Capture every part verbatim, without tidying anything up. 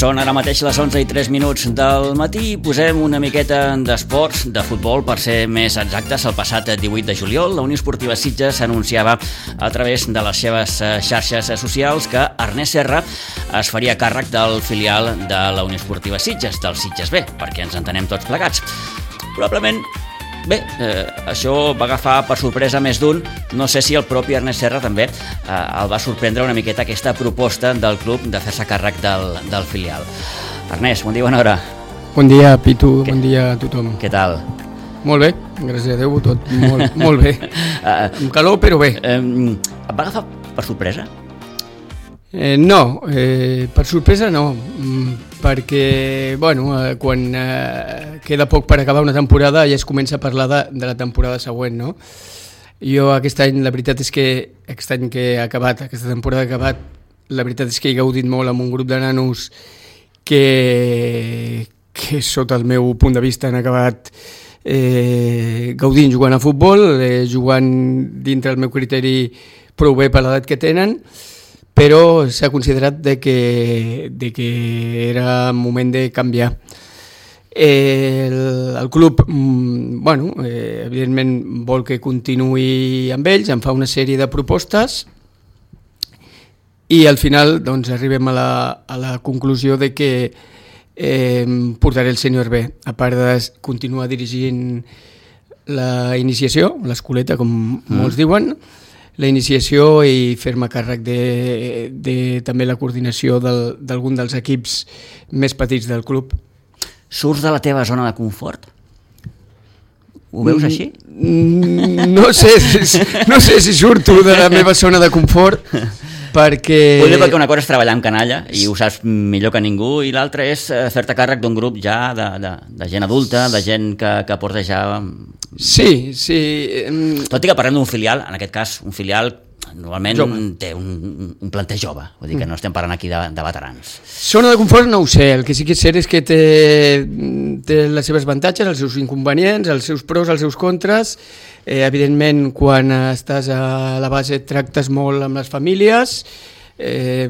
Són ara mateix les onze i tres minuts del matí i posem una miqueta d'esports, de futbol, per ser més exactes. El passat divuit de juliol, la Unió Esportiva Sitges anunciava a través de les seves xarxes socials que Ernest Serra es faria càrrec del filial de la Unió Esportiva Sitges, del Sitges B, perquè ens entenem tots plegats. Probablement, bé, eh, això va agafar per sorpresa més d'un. No sé si el propi Ernest Serra també eh, el va sorprendre una miqueta aquesta proposta del club de fer-se càrrec del, del filial. Ernest, bon dia, bona hora. Bon dia, Pitu, bon dia a tothom. Què tal? Molt bé, gràcies a Déu, tot molt, molt bé. Amb calor, però bé. Eh, et va agafar per sorpresa? Eh, no, eh, per sorpresa no, mm, perquè bueno, eh, quan eh, queda poc per acabar una temporada ja es comença a parlar de, de la temporada següent, no? Jo aquest any, la veritat és que aquest any que ha acabat, aquesta temporada ha acabat, la veritat és que he gaudit molt amb un grup de nanos que, que sota el meu punt de vista han acabat eh, gaudint jugant a futbol, eh, jugant dintre el meu criteri prou bé per l'edat que tenen, però s'ha considerat de que, de que era moment de canviar. El, el club, bueno, eh, evidentment vol que continuï amb ells, em fa una sèrie de propostes i al final doncs, arribem a la, a la conclusió de que eh, portaré el sènior B, a part de continuar dirigint la iniciació, l'escoleta, com mm. molts diuen, la iniciació i fer-me càrrec de, de també la coordinació del, d'algun dels equips més petits del club. Surts de la teva zona de confort? Ho veus així? No sé, no sé si surto de la meva zona de confort, perquè... Potser perquè una cosa és treballar amb canalla, i ho saps millor que ningú, i l'altra és fer-te càrrec d'un grup ja de, de, de gent adulta, de gent que, que porta ja... Sí, sí. Tot i que parlem d'un filial, en aquest cas, un filial normalment jove. Té un, un planter jove, vull dir que no estem parlant aquí de, de veterans. Zona de confort no ho sé, el que sí que és cert és que té, té les seves avantatges, els seus inconvenients, els seus pros, els seus contres. Eh, evidentment, quan estàs a la base tractes molt amb les famílies, eh,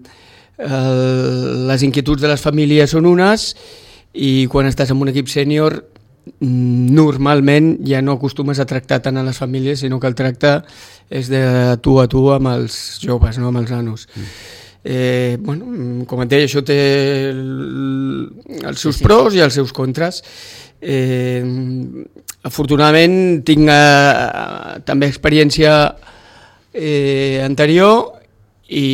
el, les inquietuds de les famílies són unes, i quan estàs en un equip sènior normalment ja no acostumes a tractar tant a les famílies, sinó que el tracte és de tu a tu amb els joves, no amb els nanos. Mm. Eh, bueno, com et deia, això té el, els seus sí, sí. pros i els seus contres. Eh, afortunadament tinc eh, també experiència eh, anterior i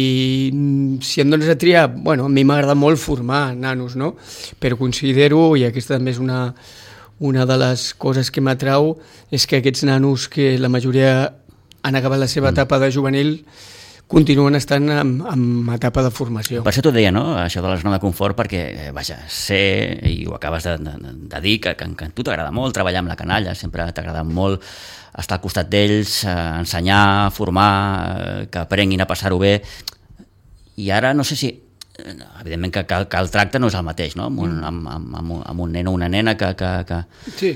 si em dones a triar, bueno, a mi m'agrada molt formar nanos, no? Però considero, i aquesta també és una Una de les coses que m'atrau és que aquests nanos, que la majoria han acabat la seva etapa de juvenil, continuen estant en, en etapa de formació. Per això t'ho deia, no?, això de la zona de confort, perquè, vaja, sé, i ho acabes de, de, de dir, que, que, que a tu t'agrada molt treballar amb la canalla, sempre t'ha agradat molt estar al costat d'ells, eh, ensenyar, formar, eh, que aprenguin a passar-ho bé, i ara no sé si... evidentment que, que, que el tracte no és el mateix, no? Amb un, amb, amb, amb un nen o una nena que... que, que... Sí,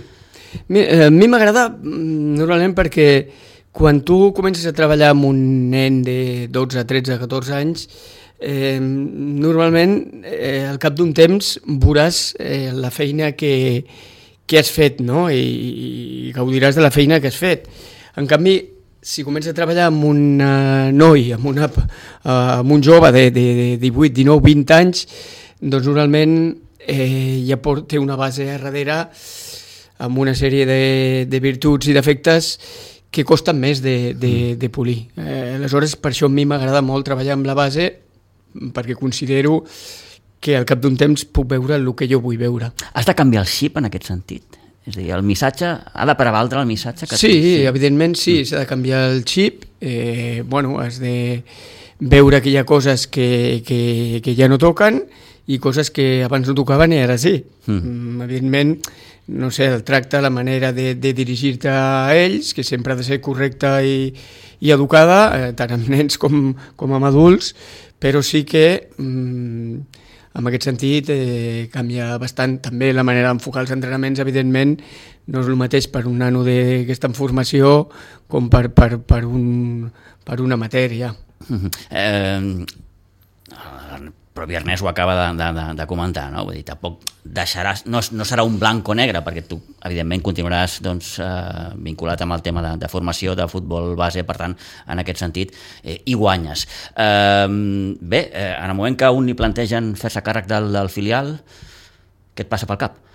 a mi m'agrada normalment perquè quan tu comences a treballar amb un nen de dotze, tretze, catorze anys, eh, normalment eh, al cap d'un temps veuràs eh, la feina que, que has fet, no? I, i gaudiràs de la feina que has fet. En canvi, si comença a treballar amb un uh, noi, amb, una, uh, amb un jove de, de, de divuit, dinou, vint anys, doncs normalment eh, ja pot, té una base a darrere amb una sèrie de, de virtuts i defectes que costen més de, de, de polir. Eh, aleshores, per això a mi m'agrada molt treballar amb la base, perquè considero que al cap d'un temps puc veure el que jo vull veure. Has de canviar el xip en aquest sentit? És a dir, el missatge, ha de prevaldre el missatge que sí, tu... Sí, evidentment sí, mm. s'ha de canviar el xip, eh, bueno, has de veure que hi ha coses que, que, que ja no toquen i coses que abans no tocaven i ara sí. Mm. Evidentment, no sé, el tracte, la manera de, de dirigir-te a ells, que sempre ha de ser correcta i, i educada, eh, tant amb nens com, com amb adults, però sí que... Mm, en aquest sentit, eh, canvia bastant també la manera d'enfocar els entrenaments, evidentment, no és el mateix per un nano de, que està en formació com per, per, per, un, per una matèria. Uh-huh. Eh, però Ernest ho acaba de, de, de comentar, no? Vull dir, tampoc deixaràs, no, no serà un blanc o negre, perquè tu, evidentment, continuaràs doncs, eh, vinculat amb el tema de, de formació, de futbol base, per tant, en aquest sentit, eh, hi guanyes. Eh, bé, eh, en el moment que un li plantegen fer-se càrrec del, del filial, què et passa pel cap?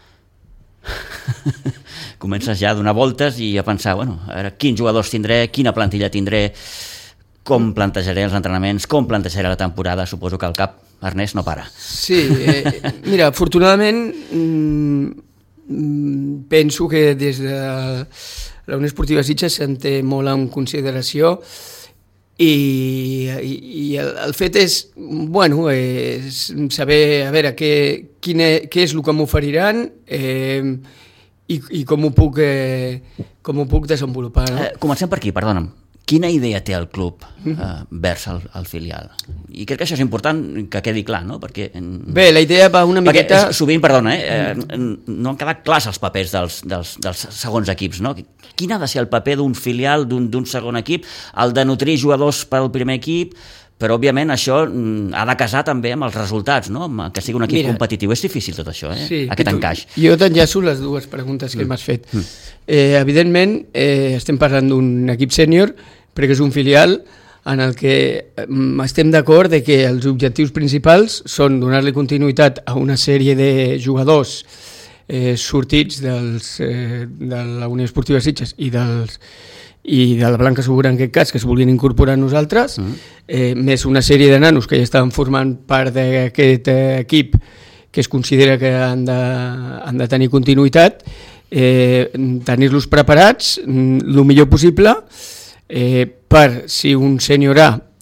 Comences ja a donar voltes i a pensar, bueno, a veure, quins jugadors tindré, quina plantilla tindré, com plantejaré els entrenaments, com plantejaré la temporada, suposo que al cap, Ernest, no para. Sí, eh, mira, afortunadament mmm, penso que des de la Unió Esportiva Sitges se'n té molt en consideració i, i, i el, el fet és, bueno, és saber a veure què, quina, què és el que m'oferiran eh, i, i com ho puc, eh, com ho puc desenvolupar. No? Eh, comencem per aquí, perdona'm. Quina idea té el club eh, vers el, el filial? I crec que això és important que quedi clar, no? Perquè, bé, la idea va una perquè miqueta... sovint, perdona, eh, no han quedat clars els papers dels, dels, dels segons equips, no? Quin ha de ser el paper d'un filial, d'un segon equip? El de nutrir jugadors per al primer equip, però òbviament això ha de casar també amb els resultats, no? Que sigui un equip Mira, competitiu. És difícil tot això, eh? Sí, aquest encaix. Jo t'enllaço les dues preguntes que mm. m'has fet. Mm. Eh, evidentment, eh, estem parlant d'un equip sènior, perquè és un filial en el que estem d'acord de que els objectius principals són donar-li continuïtat a una sèrie de jugadors eh, sortits dels, eh, de la Unió Esportiva Sitges i, dels, i de la Blanca Segura, en aquest cas, que es volien incorporar a nosaltres, mm. eh, més una sèrie de nanos que ja estaven formant part d'aquest eh, equip que es considera que han de, han de tenir continuïtat, eh, tenir-los preparats el millor possible, Eh, per si un sènior A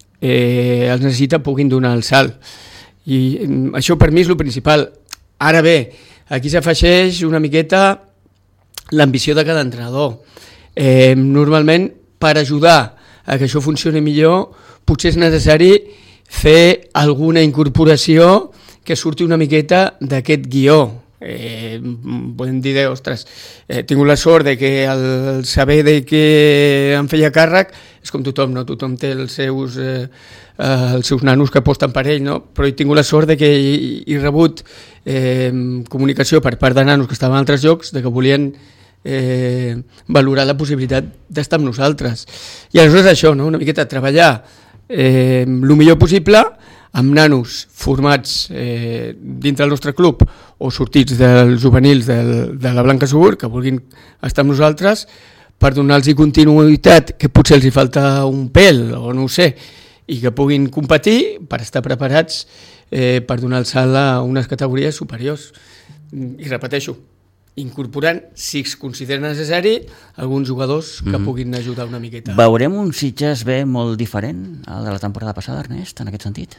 eh, els necessita puguin donar el salt i eh, això per mi és el principal. Ara bé, aquí s'afegeix una miqueta l'ambició de cada entrenador. Eh, normalment per ajudar a que això funcioni millor potser és necessari fer alguna incorporació que surti una miqueta d'aquest guió. Eh, podem dir, de, ostres, he tingut la sort de que el saber de que em feia càrrec és com tothom, no? Tothom té els seus, eh, els seus nanos que aposten per ell, no? Però he tingut la sort de que he, he rebut eh, comunicació per part de nanos que estaven a altres llocs, de que volien eh, valorar la possibilitat d'estar amb nosaltres. I aleshores això, no? Una miqueta treballar eh, el millor possible amb nanos formats eh, dintre del nostre club o sortits dels juvenils del, de la Blanca Segur, que vulguin estar amb nosaltres, per donar-los continuïtat, que potser els hi falta un pèl, o no ho sé, i que puguin competir per estar preparats eh, per donar el salt a unes categories superiors. I repeteixo, incorporant, si es considera necessari, alguns jugadors que mm-hmm. puguin ajudar una miqueta. Veurem un Sitges B molt diferent al de la temporada passada, Ernest, en aquest sentit?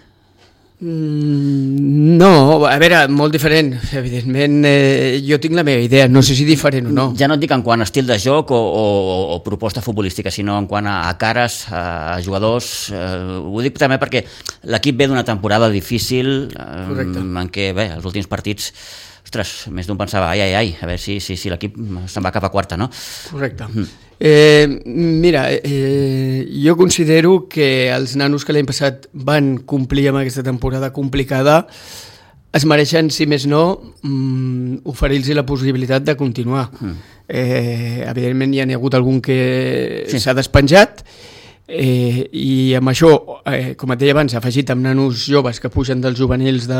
Mm, no, a veure, molt diferent. Evidentment, eh, jo tinc la meva idea, no sé si diferent o no. Ja no et dic en quant a estil de joc o, o, o proposta futbolística, sinó en quant a, a cares, a jugadors. Eh, ho dic també perquè l'equip ve d'una temporada difícil, eh, en què bé, els últims partits, ostres, més d'un pensava, ai, ai, ai, a veure si, si, si l'equip se'n va cap a quarta, no? Correcte. Mm. Eh, mira, eh, jo considero que els nanos que l'any passat van complir amb aquesta temporada complicada es mereixen, si més no, mm, oferir-los la possibilitat de continuar. Mm. Eh, evidentment hi ha hagut algun que sí. s'ha despenjat eh, i amb això, eh, com et deia abans, afegit amb nanos joves que pugen dels juvenils de,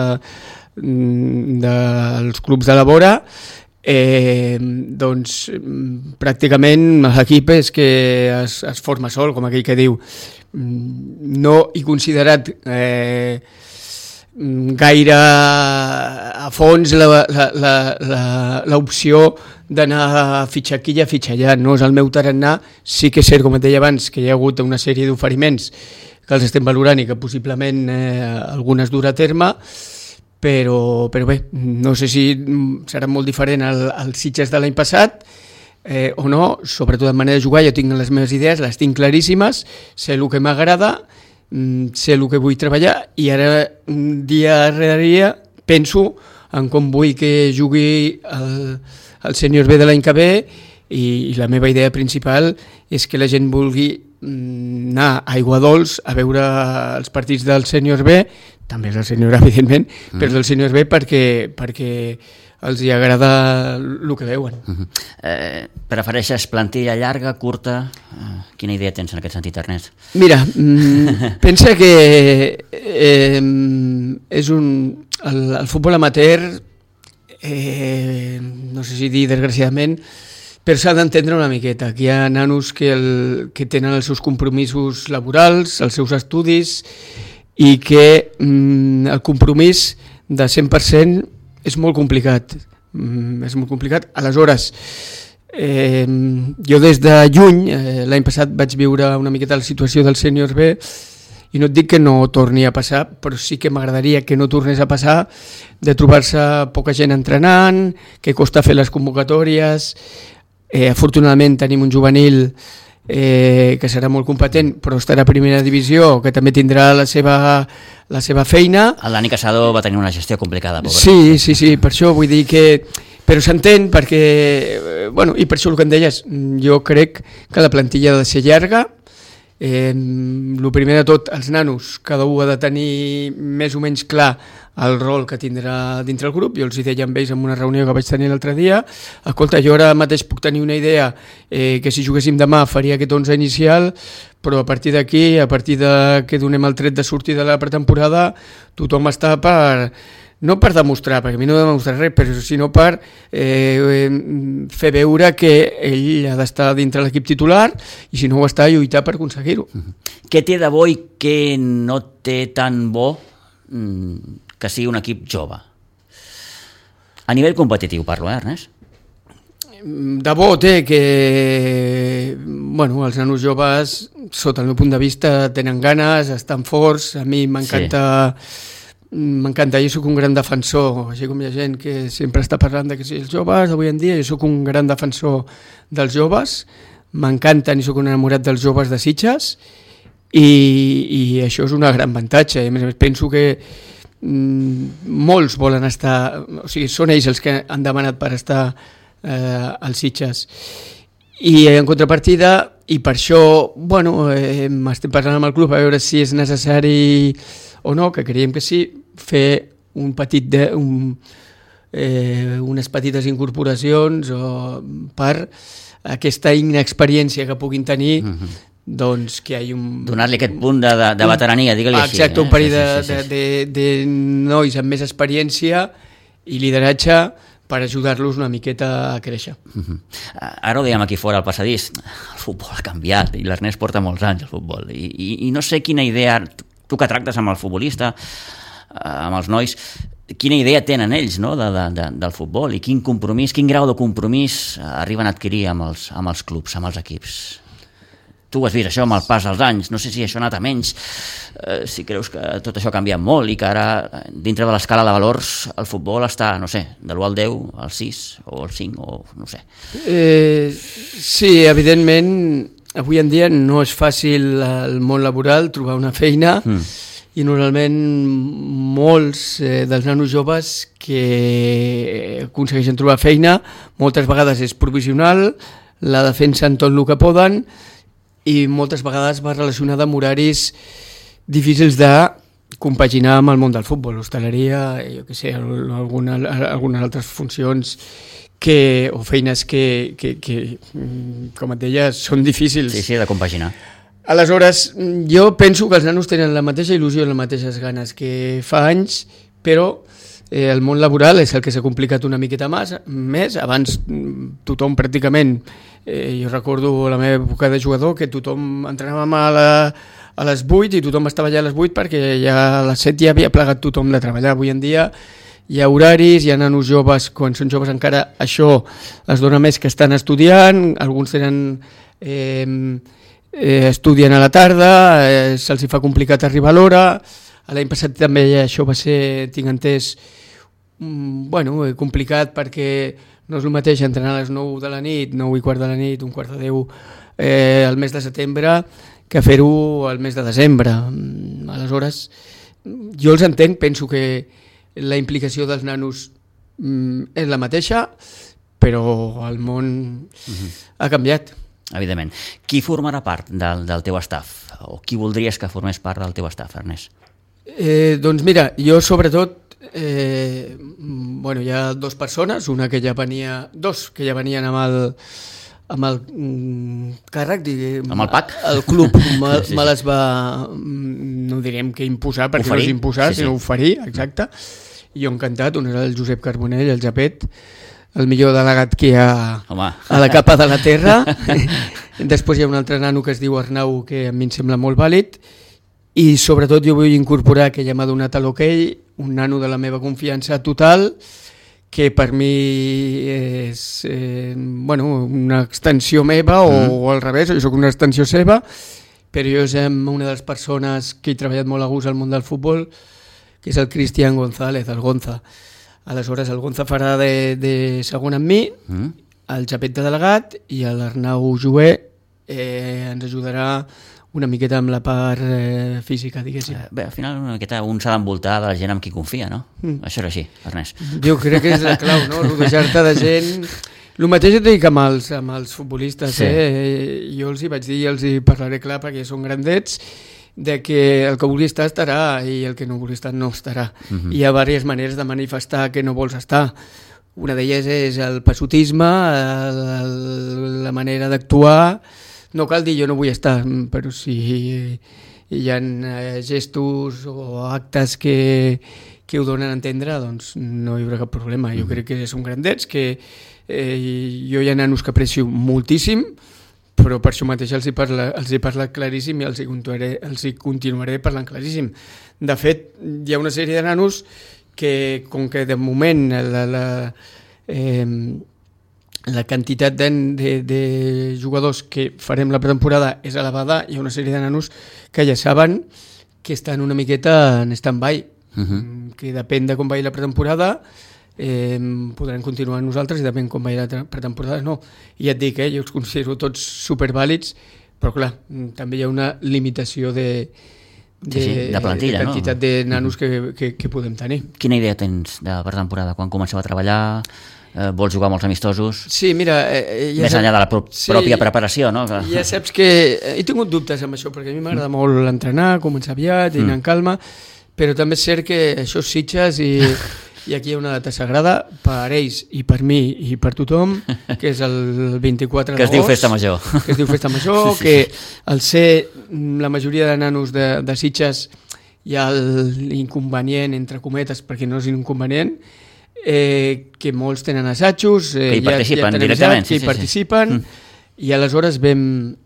dels clubs de la vora, Eh, doncs pràcticament l'equip és que es, es forma sol, com aquell que diu. No he considerat eh, gaire a fons l'opció d'anar a fitxar aquí i a fitxar allà. No és el meu tarannà. Sí que és cert, com et deia abans, que hi ha hagut una sèrie d'oferiments que els estem valorant i que possiblement eh, algunes dur a terme, Però, però bé, no sé si serà molt diferent al, al Sitges de l'any passat eh, o no, sobretot en manera de jugar. Jo tinc les meves idees, les tinc claríssimes, sé el que m'agrada, sé el que vull treballar i ara dia rere dia penso en com vull que jugui el, el sènior B de l'any que ve i, i la meva idea principal és que la gent vulgui anar a Aiguadols a veure els partits del sènior B també és del sènior A, evidentment, mm. però és del sènior B perquè, perquè els hi agrada el que veuen. Uh-huh. eh, prefereixes plantilla llarga, curta? Uh, quina idea tens en aquest sentit, Ernest? Mira, mm, pensa que eh, és un... El, el futbol amateur, eh, no sé si dir desgraciadament, però s'ha d'entendre una miqueta. Aquí hi ha nanos que, el, que tenen els seus compromisos laborals, els seus estudis, i que mm, el compromís de cent per cent és molt complicat, mm, és molt complicat. Aleshores, eh, jo des de juny, eh, l'any passat vaig viure una miqueta la situació del sènior B, i no et dic que no torni a passar, però sí que m'agradaria que no tornés a passar de trobar-se poca gent entrenant, que costa fer les convocatòries. Eh, afortunadament tenim un juvenil Eh, que serà molt competent, però estarà a primera divisió, que també tindrà la seva, la seva feina. El Dani Casado va tenir una gestió complicada. Pobre. Sí, sí, sí, per això vull dir que... Però s'entén perquè... Eh, bueno, i per això el que em deies, jo crec que la plantilla ha de ser llarga. Eh, el primer de tot, els nanos, cada un ha de tenir més o menys clar el rol que tindrà dintre el grup. Jo els hi deia amb ells en una reunió que vaig tenir l'altre dia, escolta, jo ara mateix puc tenir una idea eh, que si juguéssim demà faria aquest onze inicial, però a partir d'aquí, a partir de que donem el tret de sortida de la pretemporada, tothom està per... no per demostrar, perquè a mi no demostra res, però sinó per eh, fer veure que ell ha d'estar dintre l'equip titular i si no ho està, lluitar per aconseguir-ho. Mm-hmm. Què té de bo i què no té tan bo que sigui un equip jove? A nivell competitiu parlo, eh, Ernest? De bo té que bueno, els nanos joves, sota el meu punt de vista, tenen ganes, estan forts, a mi m'encanta... Sí. M'encanta, jo soc un gran defensor, així com hi ha gent que sempre està parlant de que si els joves avui en dia, jo soc un gran defensor dels joves, m'encanten i soc un enamorat dels joves de Sitges i, i això és una gran avantatge. A més a més penso que mm, molts volen estar, o sigui, són ells els que han demanat per estar eh, als Sitges. I en contrapartida, i per això, bueno, eh, estem parlant amb el club a veure si és necessari o no, que creiem que sí, fer un petit de, un, eh, unes petites incorporacions o per aquesta inexperiència que puguin tenir, uh-huh. doncs que hi hagi un... Donar-li aquest punt de, de, de veterania, digue-li així. Exacte, un parell eh? de, sí, sí, sí. De, de, de nois amb més experiència i lideratge per ajudar-los una miqueta a créixer. Uh-huh. Ara ho dèiem aquí fora al passadís, el futbol ha canviat i l'Ernest porta molts anys al futbol i, i, i no sé quina idea... Tu que tractes amb el futbolista, amb els nois, quina idea tenen ells, no, de, de, de, del futbol i quin compromís, quin grau de compromís arriben a adquirir amb els, amb els clubs, amb els equips? Tu has vist això amb el pas dels anys, no sé si això ha anat a menys, eh, si creus que tot això ha canviat molt i que ara, dintre de l'escala de valors, el futbol està, no sé, de l'u al deu, al sis o al cinc, o no sé. Eh, sí, evidentment... Avui en dia no és fàcil al món laboral trobar una feina mm. i normalment molts eh, dels nanos joves que aconsegueixen trobar feina moltes vegades és provisional, la defensen tot el que poden i moltes vegades va relacionada amb horaris difícils de compaginar amb el món del futbol, l'hostaleria, jo què sé, alguna, algunes altres funcions que, o feines que, que, que, com et deia, són difícils. Sí, sí, de compaginar. Aleshores, jo penso que els nanos tenen la mateixa il·lusió i les mateixes ganes que fa anys, però eh, el món laboral és el que s'ha complicat una miqueta més. més. Abans tothom pràcticament, eh, jo recordo la meva època de jugador, que tothom entrenàvem a, la, a les vuit i tothom estava allà a les vuit perquè ja a les set ja havia plegat tothom de treballar. Avui en dia hi ha horaris, hi ha nanos joves, quan són joves encara això es dona més que estan estudiant, alguns tenen eh, eh, estudien a la tarda, eh, se'ls fa complicat arribar a l'hora. L'any passat també això va ser, tinc entès, mm, bueno, complicat perquè no és el mateix entrenar a les nou de la nit, nou i quart de la nit, un quart de deu eh, al mes de setembre, que fer-ho al mes de desembre. Aleshores, jo els entenc, penso que la implicació dels nanos mm, és la mateixa, però el món uh-huh. ha canviat. Evidentment. Qui formarà part del, del teu staff? O qui voldries que formés part del teu staff, Ernest? Eh, doncs mira, jo sobretot, eh, bueno, hi ha dues persones, una que ja venia, dos que ja venien amb el, amb el mm, càrrec, diguem, amb el P A C, el club me, sí, sí. me les va, no direm que imposar, perquè oferir. no és imposar, sí, sí. sinó oferir, exacte, i jo encantat, un era el Josep Carbonell, el Japet, el millor delegat que hi ha Home. a la capa de la terra. Després hi ha un altre nano que es diu Arnau, que a mi em sembla molt vàlid, i sobretot jo vull incorporar, que ja m'ha donat a l'hoquei, un nano de la meva confiança total, que per mi és eh, bueno, una extensió meva o, mm. o al revés, jo soc una extensió seva, però jo és una de les persones que he treballat molt a gust al món del futbol, que és el Cristian González, el Gonza. Aleshores el Gonza farà de, de segon amb mi, mm. el Japet de delegat, i l'Arnau Joé eh, ens ajudarà una miqueta amb la part eh, física, diguéssim. Bé, al final una miqueta un s'ha d'envoltar de la gent amb qui confia, no? Mm. Això és així, Ernest. Jo crec que és la clau, no? Rodejar-te de gent... El mateix et dic amb els, amb els futbolistes, sí. eh? Jo els hi vaig dir i els hi parlaré clar perquè són grandets, de que el que vulgui estar estarà i el que no vulgui estar no estarà. Mm-hmm. Hi ha diverses maneres de manifestar que no vols estar. Una d'elles és el passotisme, el, el, la manera d'actuar. No cal dir jo no vull estar, però si hi ha gestos o actes que, que ho donen a entendre, doncs no hi haurà cap problema. Jo crec que són grandets, que eh, jo hi ha nanos que aprecio moltíssim, però per això mateix els hi, parla, els hi parlat claríssim i els hi, els hi continuaré parlant claríssim. De fet, hi ha una sèrie de nanos que, com que de moment la, la, eh, la quantitat de, de, de jugadors que farem la pretemporada és elevada, hi ha una sèrie de nanos que ja saben que estan una miqueta en stand-by, uh-huh. que depèn de com vagi la pretemporada, eh, podran continuar nosaltres i depèn com vagi la pretemporada, no. I ja et dic, eh, jo els considero tots supervàlids, però clar, també hi ha una limitació de, de, sí, sí, de plantilla, de quantitat no? de nanos que, que, que podem tenir. Quina idea tens de pretemporada? Quan comenceu a treballar? Eh, vols jugar molts amistosos? Sí, mira... Eh, ja Més saps, enllà de la pro- sí, pròpia preparació, no? Ja saps que he tingut dubtes amb això, perquè a mi m'agrada mm. molt entrenar, començar aviat, i anar mm. en calma, però també és cert que això és Sitges i, i aquí hi ha una data sagrada per ells i per mi i per tothom, que és el vint-i-quatre d'agost. Que es diu Festa Major. Que es diu Festa Major, sí, sí. Que al ser la majoria de nanos de, de Sitges hi ha l'inconvenient, entre cometes, perquè no és inconvenient, Eh, que molts tenen assajos, eh, que hi participen ja, ja directament, assajos, que sí, hi participen, sí, sí. I aleshores vam,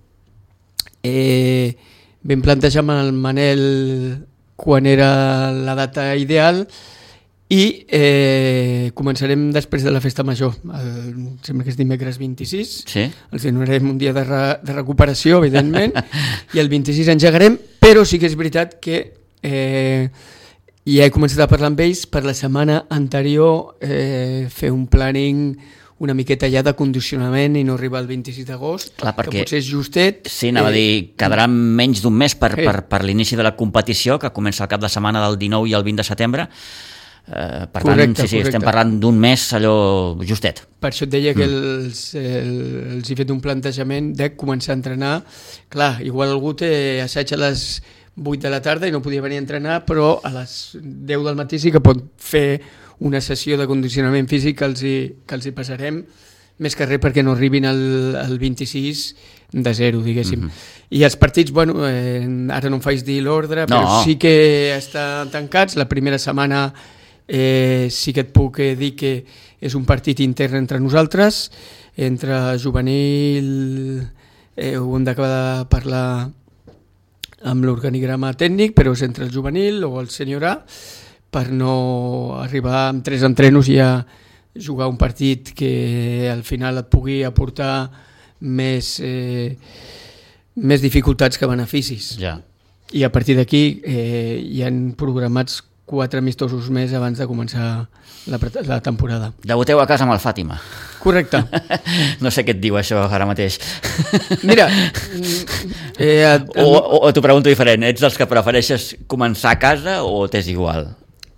eh, vam plantejar amb el Manel quan era la data ideal i eh, començarem després de la Festa Major, el, sembla que és dimecres vint-i-sis, sí. Els donarem un dia de, re, de recuperació, evidentment, i el vint-i-sis engegarem, però sí que és veritat que eh, i ja he començat a parlar amb ells per la setmana anterior eh, fer un planning una miqueta ja de condicionament i no arribar al vint-i-sis d'agost, clar, perquè, que potser és justet. Sí, anava eh, a dir, quedarà menys d'un mes per, eh, per, per l'inici de la competició, que comença el cap de setmana del dinou i el vint de setembre. Eh, per correcte, tant, sí, sí, correcte. estem parlant d'un mes allò justet. Per això et deia que mm. els, el, els he fet un plantejament de començar a entrenar. Clar, igual algú té assaig a les vuit de la tarda i no podia venir a entrenar, però a les deu del matí sí que pot fer una sessió de condicionament físic que els hi, que els hi passarem, més que res perquè no arribin al, al vint-i-sis de zero, diguéssim. Mm-hmm. I els partits, bueno, eh, ara no em faig dir l'ordre, no. Però sí que estan tancats. La primera setmana eh, sí que et puc dir que és un partit intern entre nosaltres, entre juvenil, eh, ho hem d'acabar de parlar amb l'organigrama tècnic, però és entre el juvenil o el sènior A, per no arribar amb tres entrenos i a jugar un partit que al final et pugui aportar més, eh, més dificultats que beneficis. Ja. I a partir d'aquí eh, hi han programats quatre amistosos més abans de començar la, la temporada. Debuteu a casa amb el Fàtima. Correcte. No sé què et diu això ara mateix. Mira... Eh, et, o, o, o t'ho pregunto diferent, ets dels que prefereixes començar a casa o t'és igual?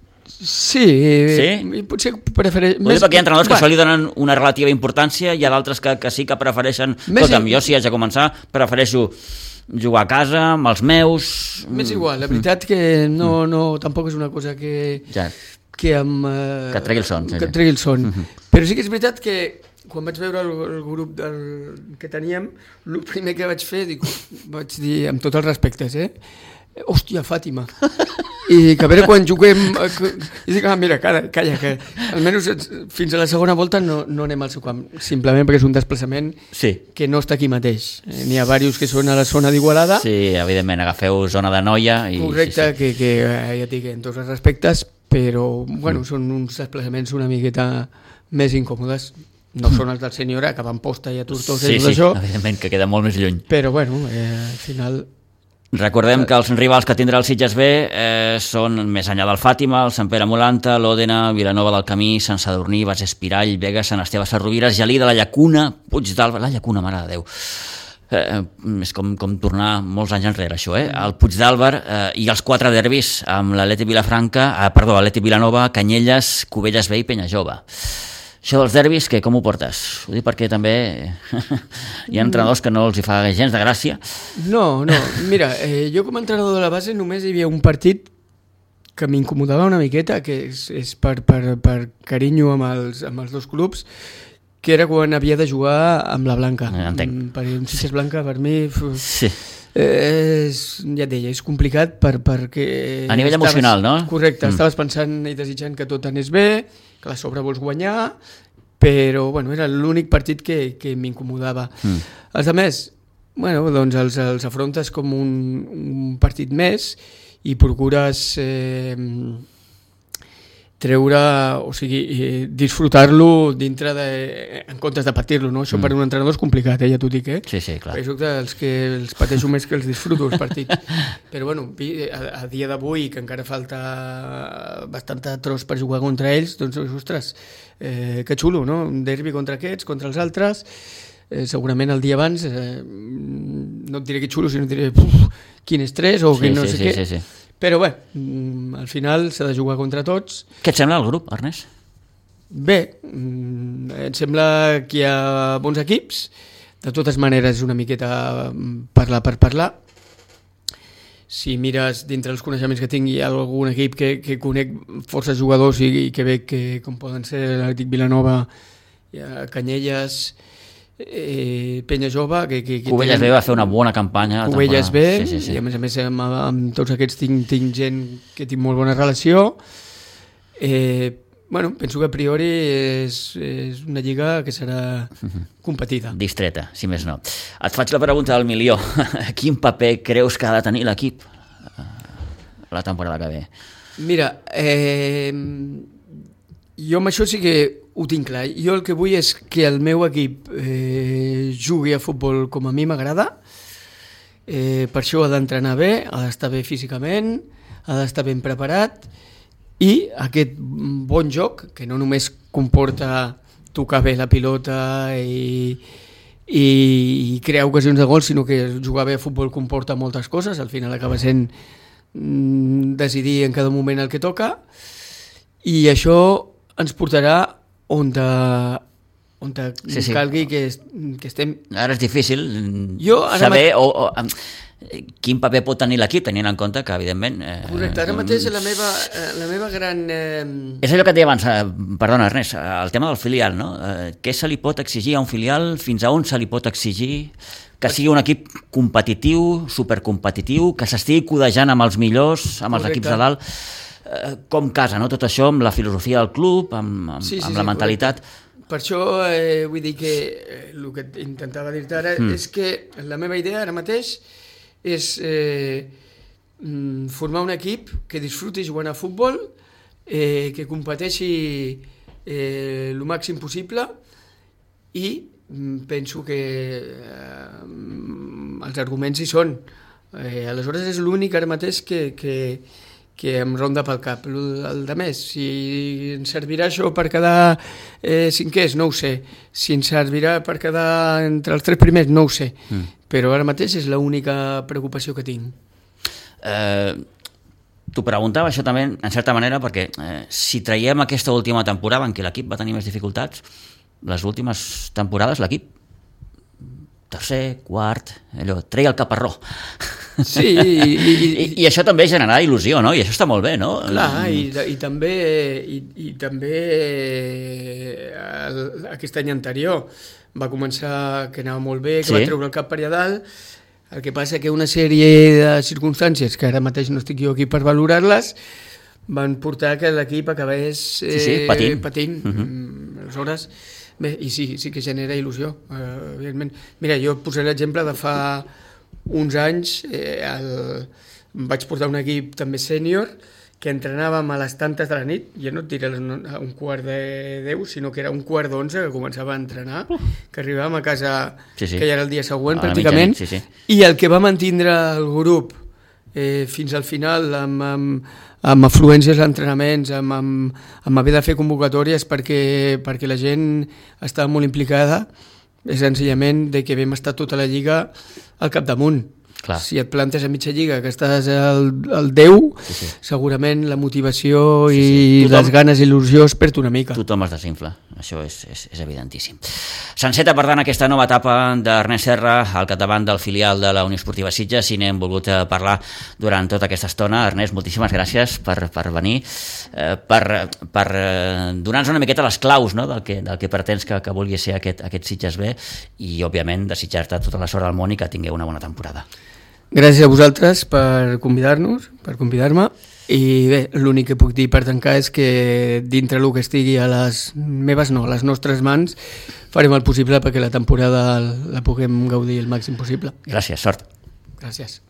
Sí, sí? potser prefereix... Ho dic perquè hi ha entrenadors que això li donen una relativa importància, hi ha d'altres que, que sí que prefereixen... Escolta'm, jo si haig de començar, prefereixo jugar a casa, amb els meus... M'és igual, la veritat que no, no, tampoc és una cosa que... Ja. Que, amb, eh, que et tregui el son. Que et tregui el son. Mm-hmm. Però sí que és veritat que quan vaig veure el, el grup del, que teníem, el primer que vaig fer, dic, vaig dir amb tots els respectes, eh? Hòstia, Fàtima. I que a veure quan juguem... I dic, ah, mira, calla, calla, que almenys fins a la segona volta no, no anem al seu camp, simplement perquè és un desplaçament sí. que no està aquí mateix. N'hi ha diversos que són a la zona d'Igualada. Sí, evidentment, agafeu zona de Noia. I, correcte, sí, sí. que, que ja et dic, en tots els respectes, però bueno, mm. són uns desplaçaments una miqueta més incòmodes. No mm. són els del Senyora, que van posta i a Tortosa sí, i tot sí, això. Evidentment, que queda molt més lluny. Però bueno, eh, al final... Recordem que els rivals que tindrà el Sitges B eh, són més enllà del Fàtima, el Sant Pere Molanta, l'Òdena, Vilanova del Camí, Sant Sadurní, Bas Espirall, Vega, Sant Esteve Sarrovires, Gelida, la Llacuna, Puigdàlber, la Llacuna, mare de Déu. Eh, és com, com tornar molts anys enrere això, eh? El Puigdàlber eh, i els quatre derbis amb l'Atlètic Vilafranca, eh, perdó, l'Atlètic Vilanova, Canyelles, Cubelles B i Penyajove. Això dels derbis, que com ho portes? Ho dic perquè també hi ha entrenadors que no els hi fa gens de gràcia. No, no, mira, eh, jo com a entrenador de la base només hi havia un partit que m'incomodava una miqueta, que és, és per, per, per carinyo amb els, amb els dos clubs, que era quan havia de jugar amb la Blanca. Entenc. Per un Sitges Blanca, per mi... Sí. Eh, és, ja et deia, és complicat per, perquè... A nivell estaves, emocional, no? Correcte, mm. estaves pensant i desitjant que tot anés bé, que la sobre vols guanyar, però bueno, era l'únic partit que, que m'incomodava. Mm. Els altres, bueno, doncs els, els afrontes com un, un partit més i procures eh, treure, o sigui, eh, disfrutar-lo dintre de... en comptes de patir-lo, no? Això mm. per un entrenador és complicat, eh? Ja t'ho dic, eh? Sí, sí, clar. Perquè soc dels que els pateixo més que els disfruto, els partits. Però bueno, a, a dia d'avui, que encara falta bastant tros per jugar contra ells, doncs, ostres, eh, que xulo, no? Un derbi contra aquests, contra els altres... Eh, segurament el dia abans eh, no et diré que xulo, sinó et diré uf, quin estrès o sí, quin no sí, sé sí, què, sí, sí. Però bé, al final s'ha de jugar contra tots. Què et sembla el grup, Ernest? Bé, em sembla que hi ha bons equips, de totes maneres una miqueta parlar per parlar. Si mires dintre els coneixements que tingui, hi ha algun equip que, que conec força jugadors i, i que veig que com poden ser l'Atlètic Vilanova, Canyelles, eh, Penyajove, que, que, que Cubelles B va fer una bona campanya. Cubelles B, sí, sí, sí. i a més a més amb, amb tots aquests tinc, tinc gent que tinc molt bona relació. Eh, bueno, penso que a priori és, és una lliga que serà competida. Distreta, si més no. Et faig la pregunta del milió. Quin paper creus que ha de tenir l'equip la temporada que ve? Mira, eh, jo amb això sí que ho tinc clar. Jo el que vull és que el meu equip eh, jugui a futbol com a mi m'agrada. Eh, per això ha d'entrenar bé, ha d'estar bé físicament, ha d'estar ben preparat, i aquest bon joc, que no només comporta tocar bé la pilota i, i, i crear ocasions de gol, sinó que jugar bé a futbol comporta moltes coses. Al final acaba sent mm, decidir en cada moment el que toca, i això ens portarà on de, on de sí, sí. calgui que, es, que estem... Ara és difícil jo, ara saber o, o, quin paper pot tenir l'equip, tenint en compte que, evidentment... Eh, Correcte, ara mateix la meva, la meva gran... Eh... És allò que et deia abans, eh, perdona Ernest, el tema del filial, no? Eh, què se li pot exigir a un filial, fins a on se li pot exigir que sigui un equip competitiu, supercompetitiu, que s'estigui codejant amb els millors, amb els Correcte. Equips de dalt... com casa, no? Tot això amb la filosofia del club, amb, amb, sí, sí, amb la sí, mentalitat. Correcte. Per això eh, vull dir que eh, el que intentava dir-te ara mm. és que la meva idea ara mateix és eh, formar un equip que disfruti jugant a futbol, eh, que competeixi eh, el màxim possible, i penso que eh, els arguments hi són. Eh, aleshores és l'únic ara mateix que... que que em ronda pel cap. El, el de més, si ens servirà això per quedar eh, cinquers, no ho sé. Si ens servirà per quedar entre els tres primers, no ho sé. Mm. Però ara mateix és l'única preocupació que tinc. Eh, t'ho preguntava això també, en certa manera, perquè eh, si traiem aquesta última temporada en què l'equip va tenir més dificultats, les últimes temporades l'equip tercer, quart, allò, treia el caparró. Sí, i, i, I, i això també generarà il·lusió, no? I això està molt bé, no? Clar, i, i també, i, i també el, aquest any anterior va començar que anava molt bé, que sí. va treure el cap per allà dalt, el que passa que una sèrie de circumstàncies, que ara mateix no estic jo aquí per valorar-les, van portar que l'equip acabés eh, sí, sí, patint. patint. Uh-huh. Aleshores, bé, i sí, sí que genera il·lusió, eh, evidentment. Mira, jo posaré l'exemple de fa uns anys, eh, el, vaig portar un equip també sènior, que entrenàvem a les tantes de la nit, jo no et diré a un quart de deu, sinó que era un quart d'onze que començava a entrenar, uh. que arribàvem a casa, sí, sí. que ja era el dia següent, a pràcticament, sí, sí. i el que va mantindre el grup eh, fins al final, amb, amb, amb afluències a entrenaments, amb, amb, amb haver de fer convocatòries perquè, perquè la gent estava molt implicada, és senzillament de que vam estar tota la lliga al capdamunt. Clar. Si et plantes a mitja lliga que estàs al, al deu, sí, sí. segurament la motivació sí, sí. i tothom, les ganes i il·lusió es perd una mica. Tothom es desinfla, això és, és, és evidentíssim. S'enceta, per tant, aquesta nova etapa d'Ernest Serra al capdavant del filial de la Unió Esportiva Sitges, i n'hem volgut parlar durant tota aquesta estona. Ernest, moltíssimes gràcies per, per venir, eh, per, per donar-nos una miqueta les claus, no?, del, que, del que pretens que, que vulgui ser aquest, aquest Sitges B, i, òbviament, desitjar-te tota la sort del món i que tingueu una bona temporada. Gràcies a vosaltres per convidar-nos, per convidar-me, i bé, l'únic que puc dir per tancar és que dintre el que estigui a les meves, no, a les nostres mans, farem el possible perquè la temporada la puguem gaudir el màxim possible. Gràcies, sort. Gràcies.